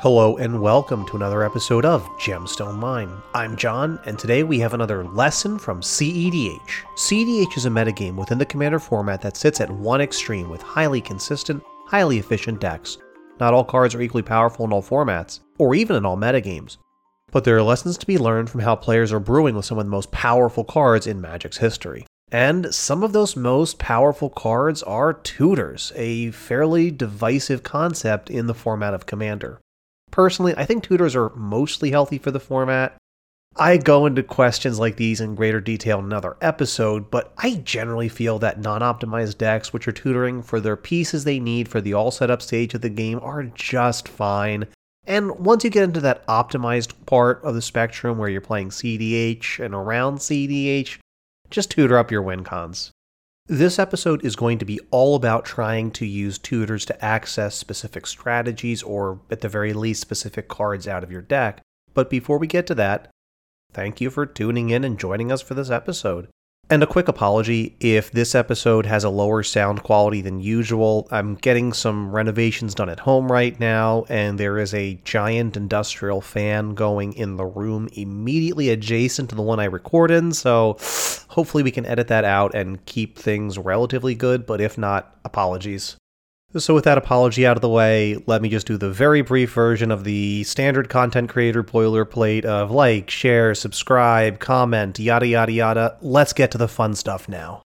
Hello and welcome to another episode of Gemstone Mine. I'm John, and today we have another lesson from CEDH. CEDH is a metagame within the Commander format that sits at one extreme with highly consistent, highly efficient decks. Not all cards are equally powerful in all formats, or even in all metagames. But there are lessons to be learned from how players are brewing with some of the most powerful cards in Magic's history. And some of those most powerful cards are tutors, a fairly divisive concept in the format of Commander. Personally, I think tutors are mostly healthy for the format. I go into questions like these in greater detail in another episode, but I generally feel that non-optimized decks which are tutoring for their pieces they need for the all-setup stage of the game are just fine. And once you get into that optimized part of the spectrum where you're playing CEDH and around CEDH, just tutor up your win cons. This episode is going to be all about trying to use tutors to access specific strategies or, at the very least, specific cards out of your deck. But before we get to that, thank you for tuning in and joining us for this episode. And a quick apology if this episode has a lower sound quality than usual. I'm getting some renovations done at home right now, and there is a giant industrial fan going in the room immediately adjacent to the one I record in, so hopefully we can edit that out and keep things relatively good, but if not, apologies. So with that apology out of the way, let me just do the very brief version of the standard content creator boilerplate of like, share, subscribe, comment, yada yada yada. Let's get to the fun stuff now.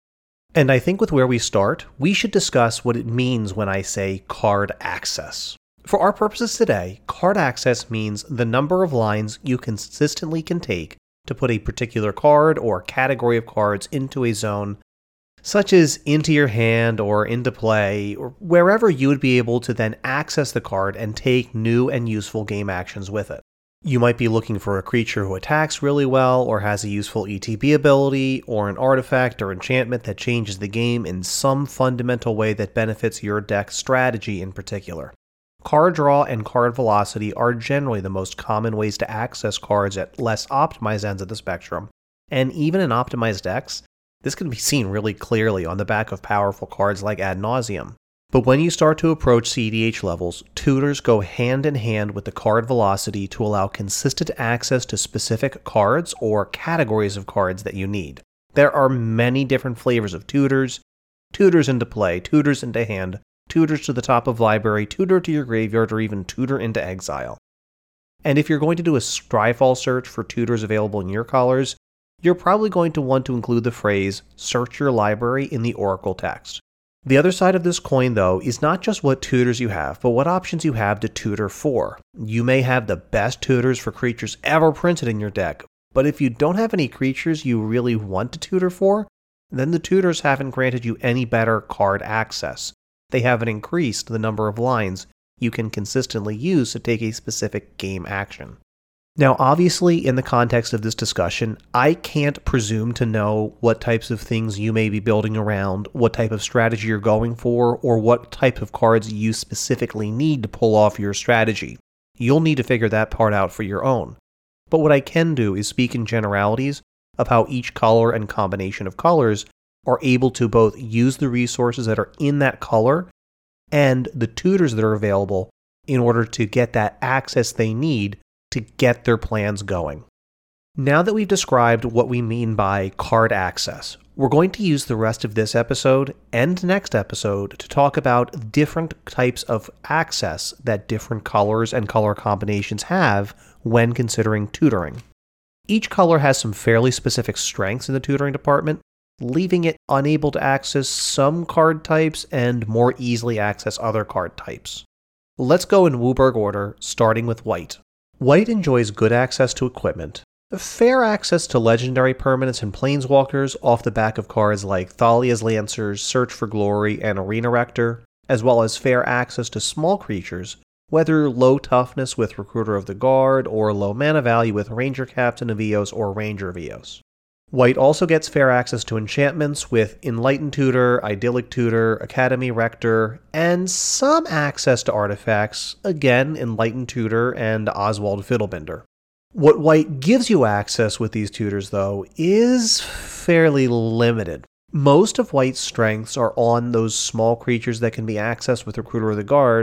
And I think with where we start, we should discuss what it means when I say card access. For our purposes today, card access means the number of lines you consistently can take to put a particular card or category of cards into a zone, such as into your hand or into play, or wherever you would be able to then access the card and take new and useful game actions with it. You might be looking for a creature who attacks really well, or has a useful ETB ability, or an artifact or enchantment that changes the game in some fundamental way that benefits your deck's strategy in particular. Card draw and card velocity are generally the most common ways to access cards at less optimized ends of the spectrum, and even in optimized decks, this can be seen really clearly on the back of powerful cards like Ad Nauseam. But when you start to approach CEDH levels, tutors go hand in hand with the card velocity to allow consistent access to specific cards or categories of cards that you need. There are many different flavors of tutors: tutors into play, tutors into hand, tutors to the top of library, tutor to your graveyard, or even tutor into exile. And if you're going to do a Scryfall search for tutors available in your colors, you're probably going to want to include the phrase, search your library, in the Oracle text. The other side of this coin, though, is not just what tutors you have, but what options you have to tutor for. You may have the best tutors for creatures ever printed in your deck, but if you don't have any creatures you really want to tutor for, then the tutors haven't granted you any better card access. They haven't increased the number of lines you can consistently use to take a specific game action. Now, obviously, in the context of this discussion, I can't presume to know what types of things you may be building around, what type of strategy you're going for, or what type of cards you specifically need to pull off your strategy. You'll need to figure that part out for your own. But what I can do is speak in generalities of how each color and combination of colors are able to both use the resources that are in that color and the tutors that are available in order to get that access they need to get their plans going. Now that we've described what we mean by card access, we're going to use the rest of this episode and next episode to talk about different types of access that different colors and color combinations have when considering tutoring. Each color has some fairly specific strengths in the tutoring department, leaving it unable to access some card types and more easily access other card types. Let's go in WUBRG order, starting with white. White enjoys good access to equipment, fair access to legendary permanents and planeswalkers off the back of cards like Thalia's Lancers, Search for Glory, and Arena Rector, as well as fair access to small creatures, whether low toughness with Recruiter of the Guard or low mana value with Ranger Captain of Eos or Ranger of Eos. White also gets fair access to enchantments with Enlightened Tutor, Idyllic Tutor, Academy Rector, and some access to artifacts, again Enlightened Tutor and Oswald Fiddlebinder. What White gives you access with these tutors, though, is fairly limited. Most of White's strengths are on those small creatures that can be accessed with Recruiter of the Guard,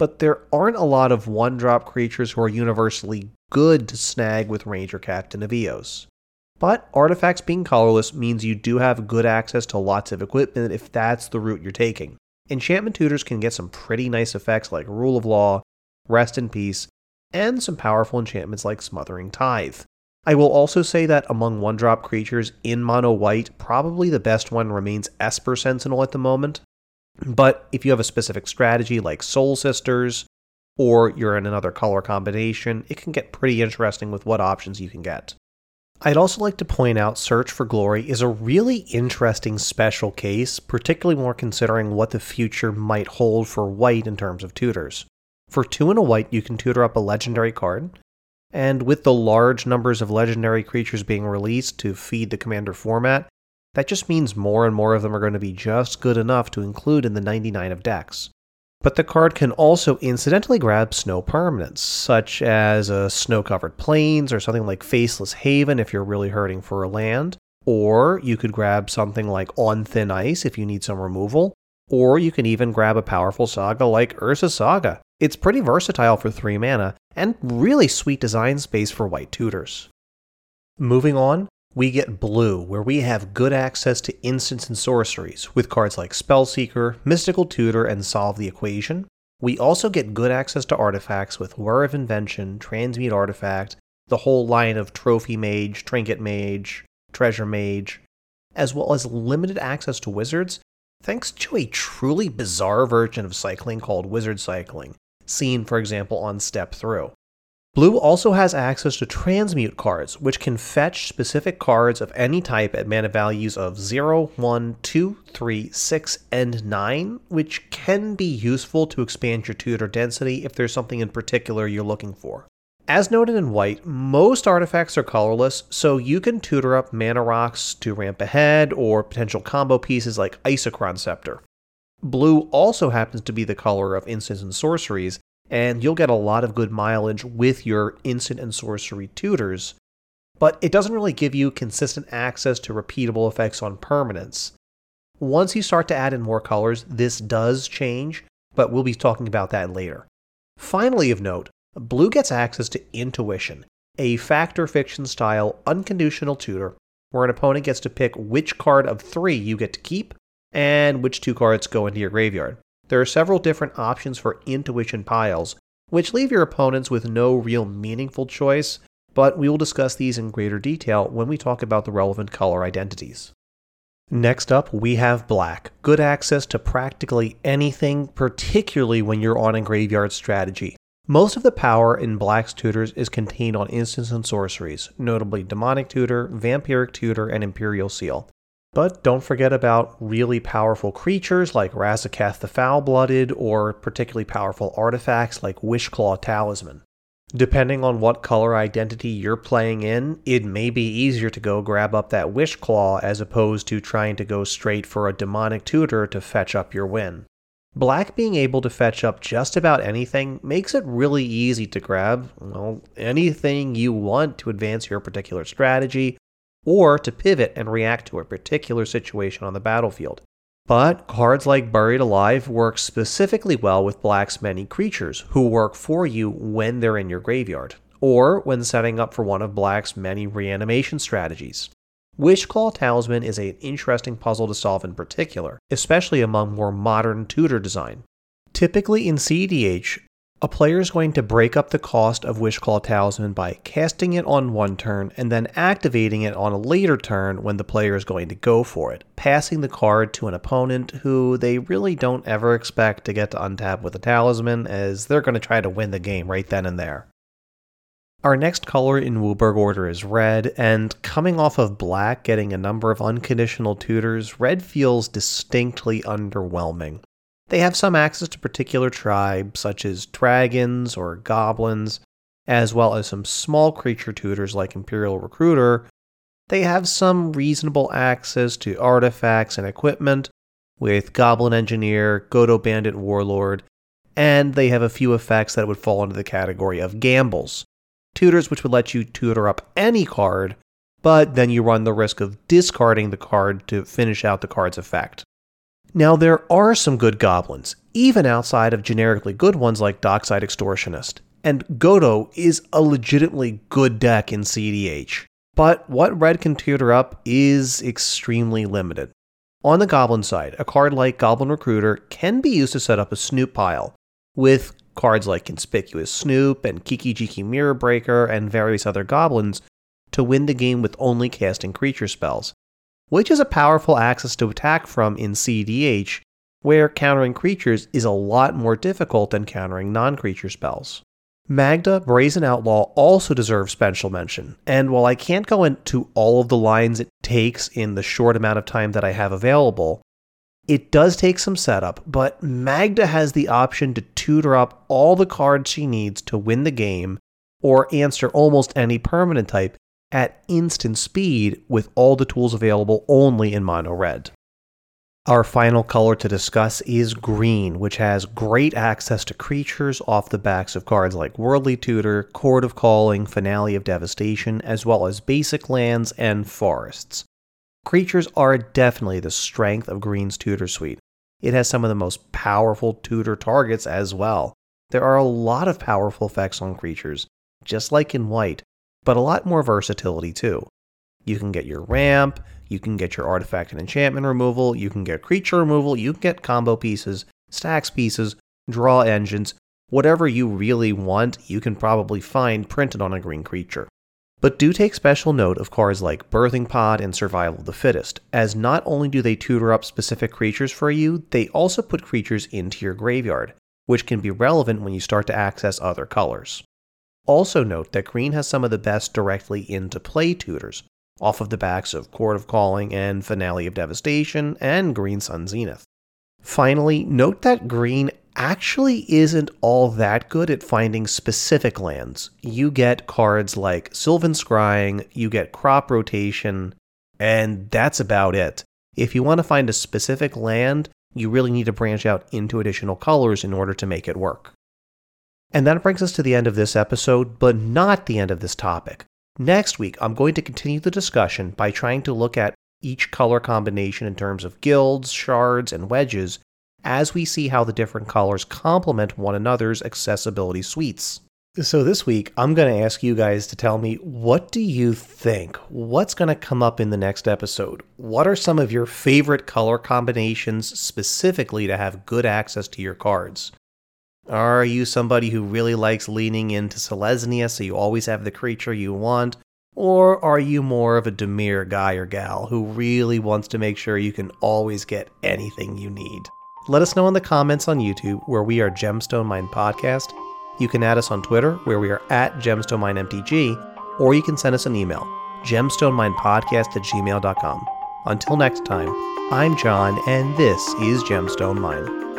but there aren't a lot of one-drop creatures who are universally good to snag with Ranger Captain of Eos. But artifacts being colorless means you do have good access to lots of equipment if that's the route you're taking. Enchantment tutors can get some pretty nice effects like Rule of Law, Rest in Peace, and some powerful enchantments like Smothering Tithe. I will also say that among one-drop creatures in mono white, probably the best one remains Esper Sentinel at the moment. But if you have a specific strategy like Soul Sisters, or you're in another color combination, it can get pretty interesting with what options you can get. I'd also like to point out Search for Glory is a really interesting special case, particularly more considering what the future might hold for white in terms of tutors. For 2 and a white, you can tutor up a legendary card, and with the large numbers of legendary creatures being released to feed the Commander format, that just means more and more of them are going to be just good enough to include in the 99 of decks. But the card can also incidentally grab snow permanents, such as a snow-covered plains or something like Faceless Haven if you're really hurting for a land, or you could grab something like On Thin Ice if you need some removal, or you can even grab a powerful saga like Ursa Saga. It's pretty versatile for 3 mana, and really sweet design space for white tutors. Moving on, we get blue, where we have good access to instants and sorceries, with cards like Spellseeker, Mystical Tutor, and Solve the Equation. We also get good access to artifacts with Whir of Invention, Transmute Artifact, the whole line of Trophy Mage, Trinket Mage, Treasure Mage, as well as limited access to wizards, thanks to a truly bizarre version of cycling called Wizard Cycling, seen for example on Step Through. Blue also has access to Transmute cards, which can fetch specific cards of any type at mana values of 0, 1, 2, 3, 6, and 9, which can be useful to expand your tutor density if there's something in particular you're looking for. As noted in white, most artifacts are colorless, so you can tutor up mana rocks to ramp ahead, or potential combo pieces like Isochron Scepter. Blue also happens to be the color of instants and sorceries, and you'll get a lot of good mileage with your instant and sorcery tutors, but it doesn't really give you consistent access to repeatable effects on permanents. Once you start to add in more colors, this does change, but we'll be talking about that later. Finally of note, blue gets access to Intuition, a fact or fiction style unconditional tutor where an opponent gets to pick which card of 3 you get to keep and which 2 cards go into your graveyard. There are several different options for Intuition piles, which leave your opponents with no real meaningful choice, but we will discuss these in greater detail when we talk about the relevant color identities. Next up, we have black. Good access to practically anything, particularly when you're on a graveyard strategy. Most of the power in black's tutors is contained on instants and sorceries, notably Demonic Tutor, Vampiric Tutor, and Imperial Seal. But don't forget about really powerful creatures like Razaketh the Foul-Blooded, or particularly powerful artifacts like Wishclaw Talisman. Depending on what color identity you're playing in, it may be easier to go grab up that Wishclaw as opposed to trying to go straight for a Demonic Tutor to fetch up your win. Black being able to fetch up just about anything makes it really easy to grab, anything you want to advance your particular strategy, or to pivot and react to a particular situation on the battlefield. But cards like Buried Alive work specifically well with black's many creatures, who work for you when they're in your graveyard, or when setting up for one of black's many reanimation strategies. Wishclaw Talisman is an interesting puzzle to solve in particular, especially among more modern tutor design. Typically in CEDH, a player is going to break up the cost of Wishclaw Talisman by casting it on one turn and then activating it on a later turn when the player is going to go for it, passing the card to an opponent who they really don't ever expect to get to untap with a talisman, as they're going to try to win the game right then and there. Our next color in WUBRG order is red, and coming off of black getting a number of unconditional tutors, red feels distinctly underwhelming. They have some access to particular tribes, such as dragons or goblins, as well as some small creature tutors like Imperial Recruiter. They have some reasonable access to artifacts and equipment, with Goblin Engineer, Godo Bandit Warlord, and they have a few effects that would fall into the category of gambles. Tutors which would let you tutor up any card, but then you run the risk of discarding the card to finish out the card's effect. Now, there are some good goblins, even outside of generically good ones like Dockside Extortionist, and Godo is a legitimately good deck in CEDH. But what red can tutor up is extremely limited. On the goblin side, a card like Goblin Recruiter can be used to set up a Snoop pile, with cards like Conspicuous Snoop and Kiki Jiki Mirror Breaker and various other goblins to win the game with only casting creature spells, which is a powerful axis to attack from in CEDH, where countering creatures is a lot more difficult than countering non-creature spells. Magda, Brazen Outlaw also deserves special mention, and while I can't go into all of the lines it takes in the short amount of time that I have available, it does take some setup, but Magda has the option to tutor up all the cards she needs to win the game, or answer almost any permanent type at instant speed with all the tools available only in mono red. Our final color to discuss is green, which has great access to creatures off the backs of cards like Worldly Tutor, Chord of Calling, Finale of Devastation, as well as basic lands and forests. Creatures are definitely the strength of Green's Tutor Suite. It has some of the most powerful tutor targets as well. There are a lot of powerful effects on creatures, just like in White, but a lot more versatility too. You can get your ramp, you can get your artifact and enchantment removal, you can get creature removal, you can get combo pieces, stacks pieces, draw engines, whatever you really want, you can probably find printed on a green creature. But do take special note of cards like Birthing Pod and Survival of the Fittest, as not only do they tutor up specific creatures for you, they also put creatures into your graveyard, which can be relevant when you start to access other colors. Also note that green has some of the best directly into play tutors, off of the backs of Chord of Calling and Finale of Devastation and Green Sun Zenith. Finally, note that green actually isn't all that good at finding specific lands. You get cards like Sylvan Scrying, you get Crop Rotation, and that's about it. If you want to find a specific land, you really need to branch out into additional colors in order to make it work. And that brings us to the end of this episode, but not the end of this topic. Next week, I'm going to continue the discussion by trying to look at each color combination in terms of guilds, shards, and wedges, as we see how the different colors complement one another's accessibility suites. So this week, I'm going to ask you guys to tell me, what do you think? What's going to come up in the next episode? What are some of your favorite color combinations specifically to have good access to your cards? Are you somebody who really likes leaning into Selesnya so you always have the creature you want? Or are you more of a Dimir guy or gal who really wants to make sure you can always get anything you need? Let us know in the comments on YouTube, where we are Gemstone Mine Podcast. You can add us on Twitter, where we are at GemstoneMineMTG, or you can send us an email, gemstoneminepodcast@gmail.com. Until next time, I'm John, and this is Gemstone Mine.